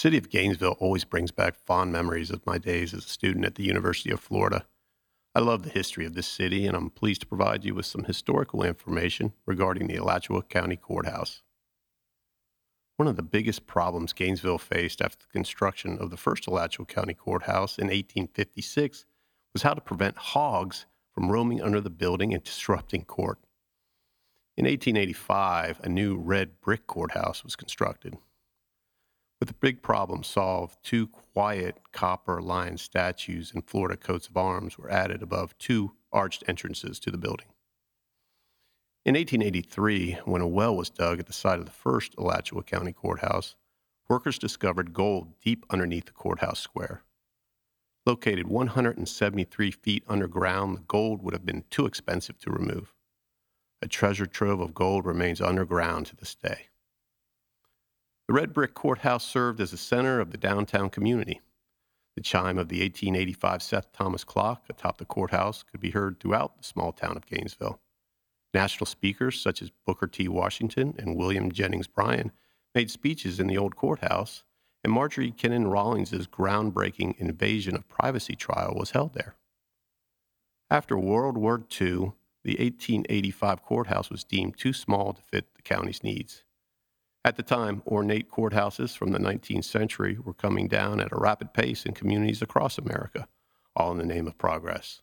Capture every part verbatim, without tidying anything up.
city of Gainesville always brings back fond memories of my days as a student at the University of Florida. I love the history of this city, and I'm pleased to provide you with some historical information regarding the Alachua County Courthouse. One of the biggest problems Gainesville faced after the construction of the first Alachua County Courthouse in eighteen fifty-six was how to prevent hogs from roaming under the building and disrupting court. In eighteen eighty-five, a new red brick courthouse was constructed. With the big problem solved, two quiet copper lion statues and Florida coats of arms were added above two arched entrances to the building. In eighteen eighty-three, when a well was dug at the site of the first Alachua County Courthouse, workers discovered gold deep underneath the courthouse square. Located one hundred seventy-three feet underground, the gold would have been too expensive to remove. A treasure trove of gold remains underground to this day. The red brick courthouse served as the center of the downtown community. The chime of the eighteen eighty-five Seth Thomas clock atop the courthouse could be heard throughout the small town of Gainesville. National speakers such as Booker T. Washington and William Jennings Bryan made speeches in the old courthouse, and Marjorie Kinnan Rawlings' groundbreaking invasion of privacy trial was held there. After World War Two, the eighteen eighty-five courthouse was deemed too small to fit the county's needs. At the time, ornate courthouses from the nineteenth century were coming down at a rapid pace in communities across America, all in the name of progress.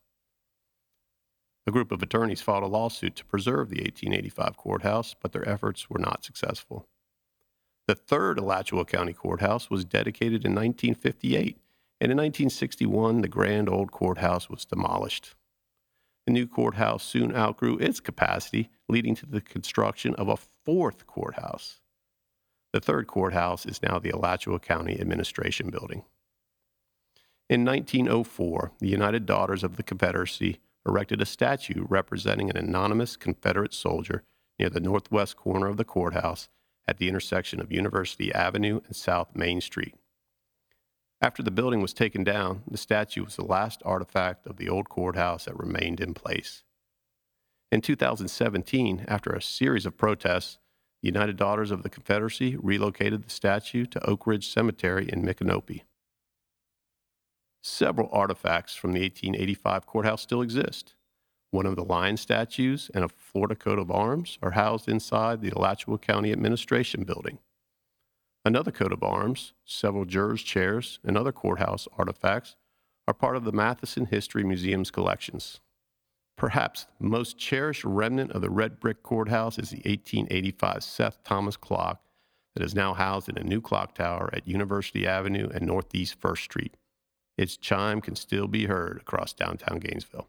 A group of attorneys filed a lawsuit to preserve the eighteen eighty-five courthouse, but their efforts were not successful. The third Alachua County Courthouse was dedicated in nineteen fifty-eight, and in nineteen sixty-one, the grand old courthouse was demolished. The new courthouse soon outgrew its capacity, leading to the construction of a fourth courthouse. The third courthouse is now the Alachua County Administration Building. In nineteen oh four, the United Daughters of the Confederacy erected a statue representing an anonymous Confederate soldier near the northwest corner of the courthouse at the intersection of University Avenue and South Main Street. After the building was taken down, the statue was the last artifact of the old courthouse that remained in place. In two thousand seventeen, after a series of protests, the United Daughters of the Confederacy relocated the statue to Oak Ridge Cemetery in Micanopy. Several artifacts from the eighteen eighty-five courthouse still exist. One of the lion statues and a Florida coat of arms are housed inside the Alachua County Administration Building. Another coat of arms, several jurors' chairs, and other courthouse artifacts are part of the Matheson History Museum's collections. Perhaps the most cherished remnant of the red brick courthouse is the eighteen eighty-five Seth Thomas clock that is now housed in a new clock tower at University Avenue and Northeast First Street. Its chime can still be heard across downtown Gainesville.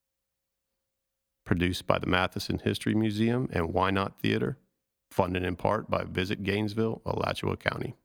Produced by the Matheson History Museum and Why Not Theater, funded in part by Visit Gainesville, Alachua County.